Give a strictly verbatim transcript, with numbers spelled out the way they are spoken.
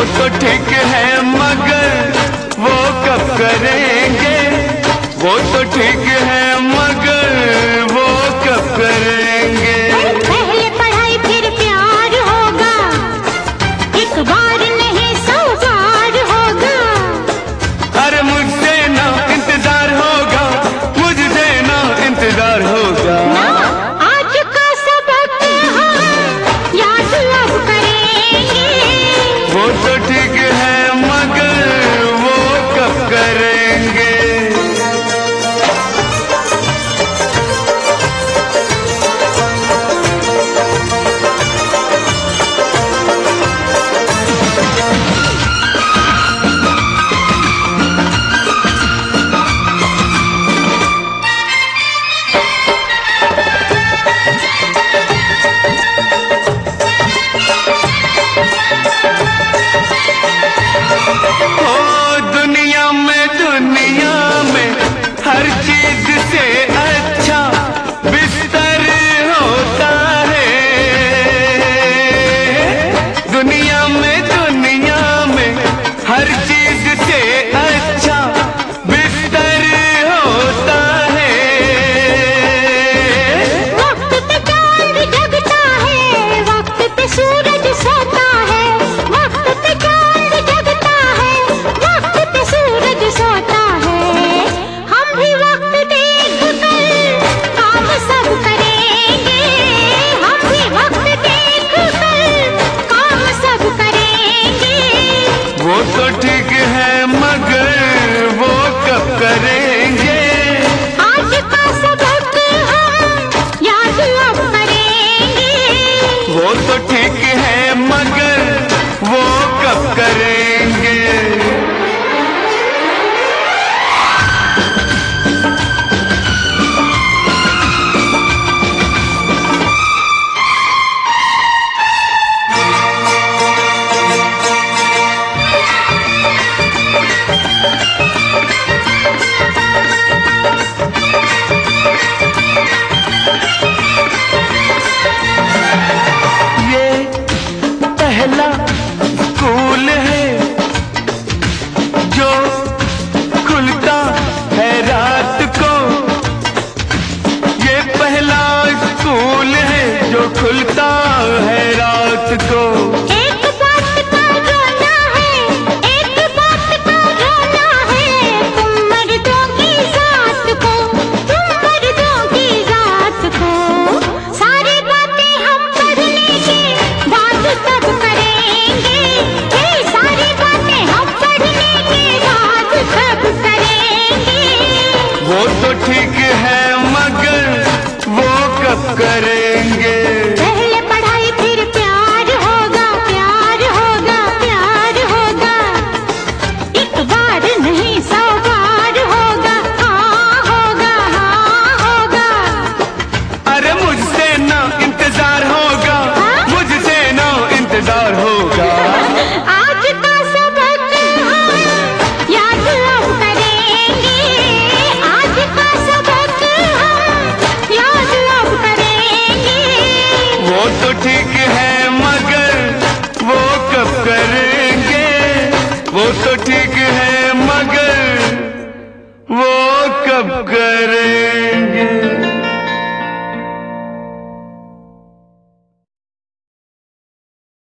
तो ठीक है मगर वो कब करेंगे, वो तो ठीक है मगर वो कब करेंगे। पहले पढ़ाई फिर प्यार होगा, एक बार नहीं सौ बार होगा। अरे मुझसे ना इंतजार होगा, मुझसे ना इंतजार होगा। ना, आज का सबक हम याद अब करेंगे। वो तो ठीक है मगर वो कब करेंगे। ओ दुनिया में दुनिया में हर चीज से अच्छा बिस्तर होता है। दुनिया में दुनिया में हर चीज से अच्छा बिस्तर होता है। वक्त पे चांद जगता है, वक्त पे सूरज सोता है। वक्त पे चांद जगता है, वक्त पे सूरज सोता है। हम भी वक्त देख कर काम सब करेंगे। हम भी वक्त देख कर काम सब करेंगे। वो तो ठीक है मगर वो कब करेंगे। आज का सबक हम याद अब करेंगे। वो तो ठीक है मगर वो कब करेंगे। ये पहला स्कूल है जो खुलता है रात को। ये पहला स्कूल है जो खुलता है रात को। एक बात का रोना है, एक बात का रोना है। तुम मर्दों की जात को, तुम मर्दों की जात को। सारी बातें हम पढ़ने के बाद तब करेंगे। ये सारी बातें हम पढ़ने के बाद तब करेंगे। वो तो ठीक है मगर वो कब करेंगे। पहले पढ़ाई फिर प्यार होगा, प्यार होगा, प्यार होगा। एक बार नहीं सौ बार होगा। हाँ होगा, हाँ होगा। अरे मुझसे ना इंतजार होगा, हाँ? मुझसे ना इंतजार होगा। आज का सबक हम याद अब करेंगे। आज का सबक हम याद अब करेंगे। वो तो ठीक है मगर वो कब करेंगे। वो तो ठीक है